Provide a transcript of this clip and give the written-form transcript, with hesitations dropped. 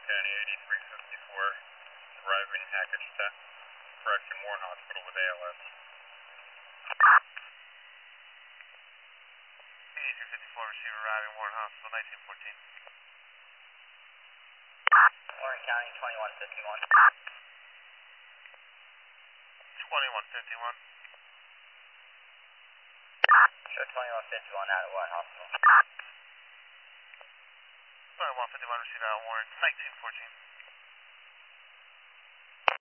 County 8354, arriving Hackensack Correction Warren Hospital with ALS. 8354, receiver arriving Warren Hospital, 1914. Warren County 2151. 2151. Show 2151 out at Warren Hospital. 2151, receive out Warren, 1914.